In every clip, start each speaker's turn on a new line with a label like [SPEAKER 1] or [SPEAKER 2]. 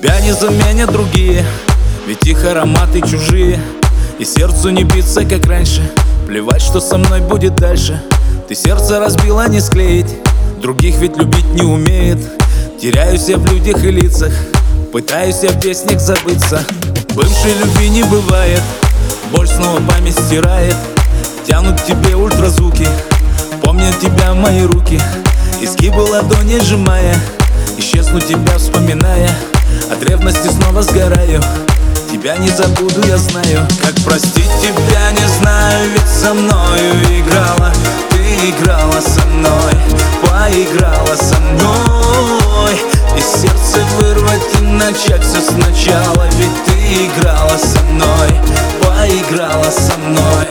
[SPEAKER 1] Тебя не заменят другие, ведь их ароматы чужие. И сердцу не биться, как раньше. Плевать, что со мной будет дальше. Ты сердце разбила, не склеить. Других ведь любить не умеет. Теряюсь я в людях и лицах, пытаюсь я в песнях забыться. Бывшей любви не бывает, боль снова память стирает. Тянут к тебе ультразвуки, помнят тебя мои руки. Изгибы ладони сжимая, исчезну тебя вспоминая. От ревности снова сгораю, тебя не забуду, я знаю. Как простить тебя не знаю, ведь со мною играла. Ты играла со мной, поиграла со мной. Из сердца вырвать и начать все сначала. Ведь ты играла со мной, поиграла со мной.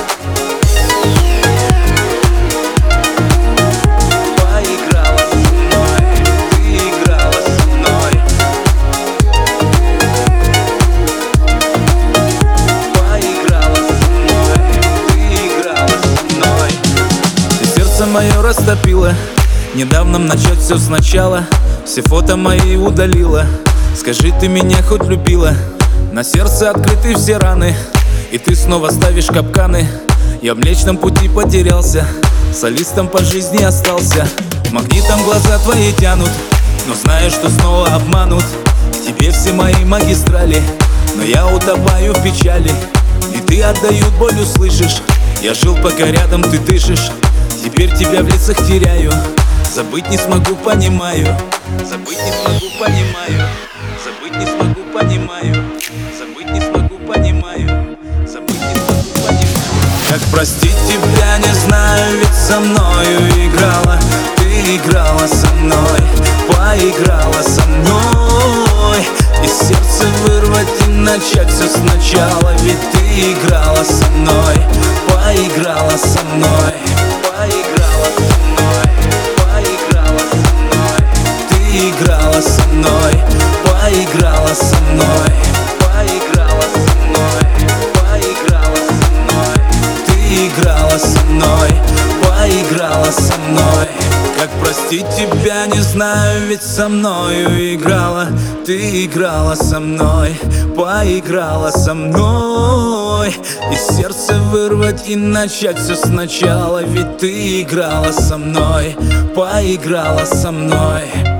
[SPEAKER 1] Мое растопила, недавно начать все сначала. Все фото мои удалила. Скажи, ты меня хоть любила? На сердце открыты все раны, и ты снова ставишь капканы. Я в Млечном Пути потерялся, солистом по жизни остался. Магнитом глаза твои тянут, но знаю, что снова обманут. К тебе все мои магистрали, но я утопаю в печали. И ты отдают боль, услышишь. Я жил, пока рядом ты дышишь. Теперь тебя в лицах теряю, забыть не смогу, понимаю. Забыть не смогу, понимаю. Забыть не смогу, понимаю. Забыть не смогу, понимаю. Забыть не смогу, понимаю. Как простить тебя не знаю, ведь со мною играла. Ты играла со мной, поиграла со мной. Из сердца вырвать и начать все сначала. Ведь ты играла со мной, поиграла со мной. Поиграла со мной, поиграла со мной. Ты играла со мной, поиграла со мной. Поиграла со мной, поиграла со мной. Ты играла со мной, поиграла со мной. Как простить тебя не знаю, ведь со мною играла. Ты играла со мной, поиграла со мной. Из сердца вырвать и начать все сначала. Ведь ты играла со мной, поиграла со мной.